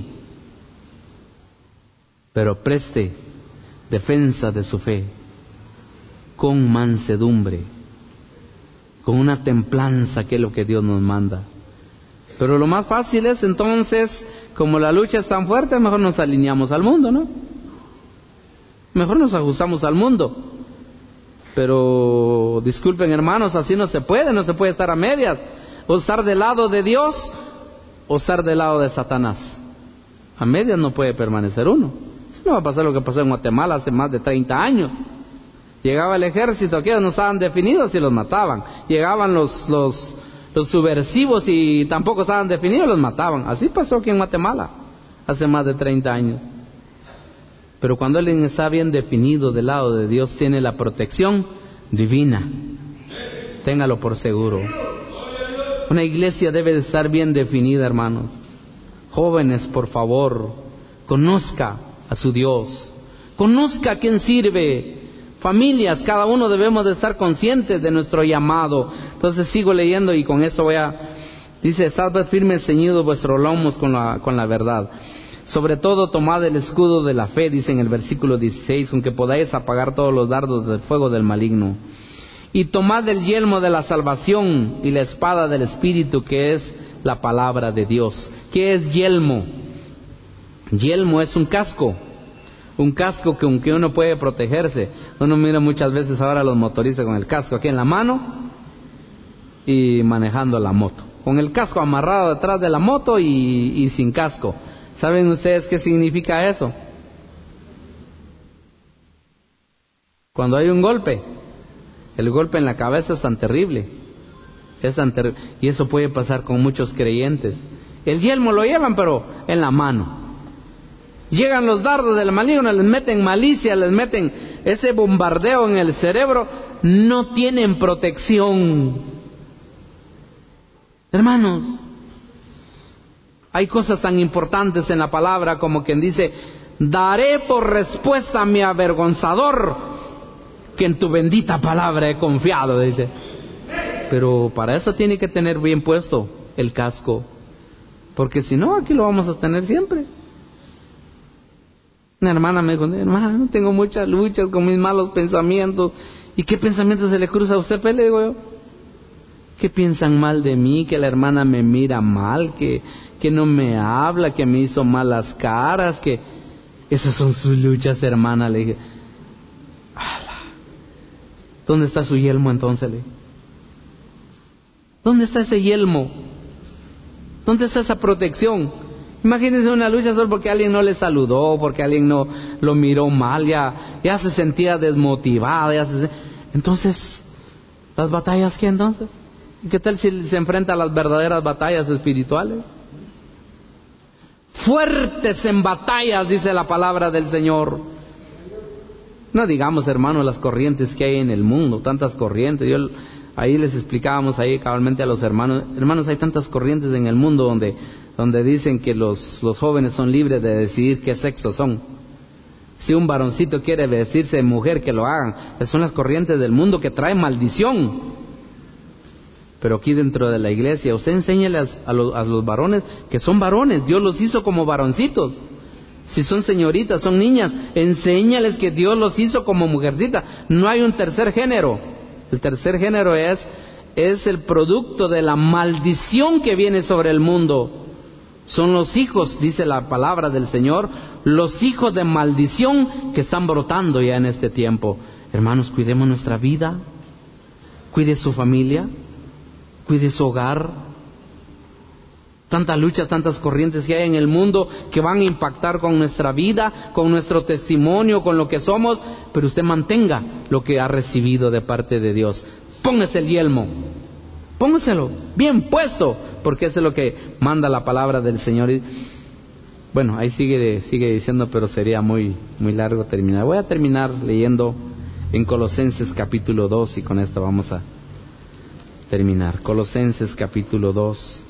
pero preste defensa de su fe con mansedumbre, con una templanza, que es lo que Dios nos manda. Pero lo más fácil es entonces, como la lucha es tan fuerte, mejor nos alineamos al mundo, ¿no? Mejor nos ajustamos al mundo. Pero disculpen, hermanos, así no se puede estar a medias, o estar del lado de Dios o estar del lado de Satanás. A medias no puede permanecer uno. Eso no va a pasar lo que pasó en Guatemala hace más de 30 años. Llegaba el ejército, aquellos no estaban definidos y los mataban. Llegaban los subversivos y tampoco estaban definidos, los mataban. Así pasó aquí en Guatemala. hace más de 30 años. Pero cuando alguien está bien definido del lado de Dios, tiene la protección divina. Téngalo por seguro. Una iglesia debe de estar bien definida, hermanos. Jóvenes, por favor, conozca a su Dios. Conozca a quién sirve. Familias, cada uno debemos de estar conscientes de nuestro llamado. Entonces sigo leyendo y con eso dice, estad firmes, ceñidos vuestros lomos con la verdad. Sobre todo tomad el escudo de la fe, dice en el versículo 16, con que podáis apagar todos los dardos del fuego del maligno. Y tomad el yelmo de la salvación y la espada del Espíritu, que es la palabra de Dios. ¿Qué es yelmo? Yelmo es un casco con que uno puede protegerse. Uno mira muchas veces ahora a los motoristas con el casco aquí en la mano y manejando la moto, con el casco amarrado detrás de la moto y sin casco. ¿Saben ustedes qué significa eso? Cuando hay un golpe, el golpe en la cabeza es tan terrible, y eso puede pasar con muchos creyentes. El yelmo lo llevan, pero en la mano. Llegan los dardos del maligno, les meten malicia, les meten ese bombardeo en el cerebro, no tienen protección. Hermanos, hay cosas tan importantes en la palabra como quien dice, daré por respuesta a mi avergonzador que en tu bendita palabra he confiado, dice. Pero para eso tiene que tener bien puesto el casco, porque si no, aquí lo vamos a tener siempre. Una hermana me dijo, hermano, tengo muchas luchas con mis malos pensamientos. ¿Y qué pensamiento se le cruza a usted? Pues le digo yo, que piensan mal de mí, que la hermana me mira mal, que no me habla, que me hizo malas caras, que esas son sus luchas, hermana. Le dije, ¡ala! ¿Dónde está su yelmo entonces? Le dije, ¿dónde está ese yelmo? ¿Dónde está esa protección? Imagínense una lucha solo porque alguien no le saludó, porque alguien no lo miró mal, ya se sentía desmotivada, entonces, ¿las batallas qué entonces? ¿Y qué tal si se enfrenta a las verdaderas batallas espirituales? Fuertes en batallas, dice la palabra del Señor. No digamos, hermanos, las corrientes que hay en el mundo, tantas corrientes. Ahí les explicábamos ahí cabalmente a los hermanos, hay tantas corrientes en el mundo donde dicen que los jóvenes son libres de decidir qué sexo son. Si un varoncito quiere vestirse de mujer, que lo hagan. Esas son las corrientes del mundo que traen maldición. Pero aquí dentro de la iglesia, usted enséñale a los varones que son varones. Dios los hizo como varoncitos. Si son señoritas, son niñas, enséñales que Dios los hizo como mujercita. No hay un tercer género. El tercer género es el producto de la maldición que viene sobre el mundo. Son los hijos, dice la palabra del Señor, los hijos de maldición que están brotando ya en este tiempo. Hermanos, cuidemos nuestra vida, cuide su familia, cuide su hogar. Tantas luchas, tantas corrientes que hay en el mundo que van a impactar con nuestra vida, con nuestro testimonio, con lo que somos, pero usted mantenga lo que ha recibido de parte de Dios. Póngase el yelmo, póngaselo bien puesto, porque eso es lo que manda la palabra del Señor. Bueno, ahí sigue diciendo, pero sería muy largo terminar. Voy a terminar leyendo en Colosenses capítulo 2 y con esto vamos a terminar. Colosenses capítulo 2.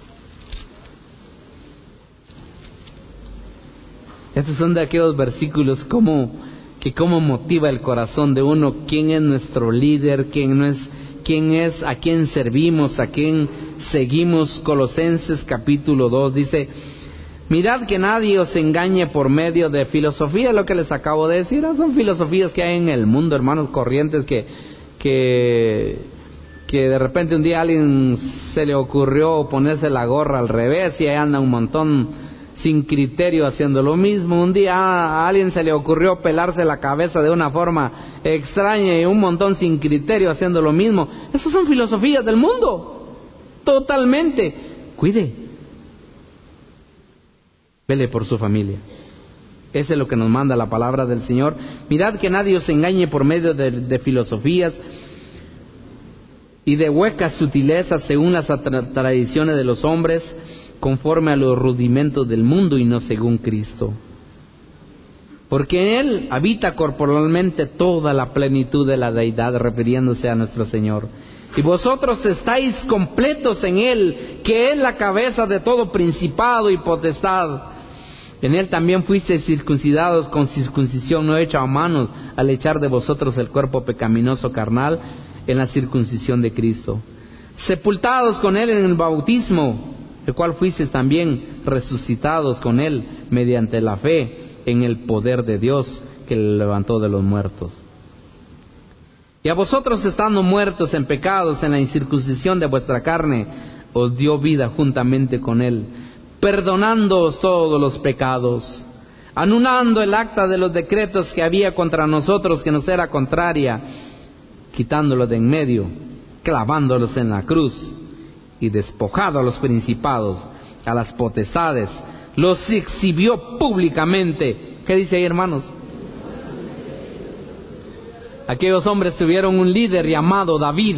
Estos son de aquellos versículos que cómo motiva el corazón de uno, quién es nuestro líder, quién es, a quién servimos, a quién seguimos. Colosenses capítulo 2 dice, mirad que nadie os engañe por medio de filosofía, lo que les acabo de decir, son filosofías que hay en el mundo, hermanos, corrientes que de repente un día a alguien se le ocurrió ponerse la gorra al revés y ahí anda un montón sin criterio haciendo lo mismo. Un día a alguien se le ocurrió pelarse la cabeza de una forma extraña y un montón sin criterio haciendo lo mismo. Esas son filosofías del mundo, totalmente. Cuide, vele por su familia. Eso es lo que nos manda la palabra del Señor. Mirad que nadie os engañe por medio de filosofías y de huecas sutilezas según las tradiciones de los hombres, conforme a los rudimentos del mundo y no según Cristo. Porque en Él habita corporalmente toda la plenitud de la deidad, refiriéndose a nuestro Señor. Y vosotros estáis completos en Él, que es la cabeza de todo principado y potestad. En Él también fuisteis circuncidados con circuncisión no hecha a manos, al echar de vosotros el cuerpo pecaminoso carnal en la circuncisión de Cristo. Sepultados con Él en el bautismo, el cual fuisteis también resucitados con Él mediante la fe en el poder de Dios que le levantó de los muertos. Y a vosotros, estando muertos en pecados, en la incircuncisión de vuestra carne, os dio vida juntamente con Él, perdonándoos todos los pecados, anulando el acta de los decretos que había contra nosotros, que nos era contraria, quitándolo de en medio, clavándolos en la cruz, y despojado a los principados, a las potestades, los exhibió públicamente. ¿Qué dice ahí, hermanos? Aquellos hombres tuvieron un líder llamado David.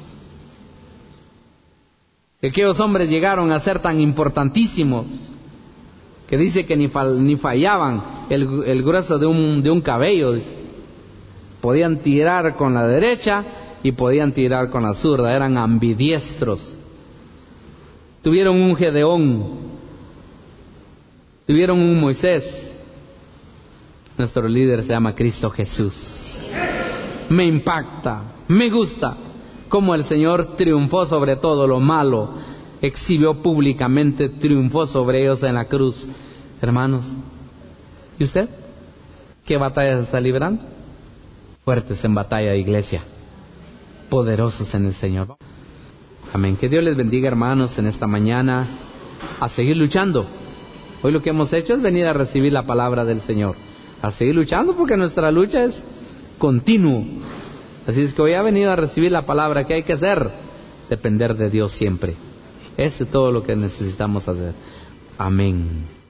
Aquellos hombres llegaron a ser tan importantísimos que dice que ni fallaban el grueso de un cabello. Podían tirar con la derecha y podían tirar con la zurda. Eran ambidiestros. Tuvieron un Gedeón. Tuvieron un Moisés. Nuestro líder se llama Cristo Jesús. Me impacta, me gusta cómo el Señor triunfó sobre todo lo malo, exhibió públicamente, triunfó sobre ellos en la cruz. Hermanos, ¿y usted? ¿Qué batallas está librando? Fuertes en batalla, iglesia, poderosos en el Señor. Amén. Que Dios les bendiga, hermanos, en esta mañana, a seguir luchando. Hoy lo que hemos hecho es venir a recibir la palabra del Señor, a seguir luchando, porque nuestra lucha es continuo. Así es que hoy ha venido a recibir la palabra. ¿Qué hay que hacer? Depender de Dios siempre. Eso es todo lo que necesitamos hacer. Amén.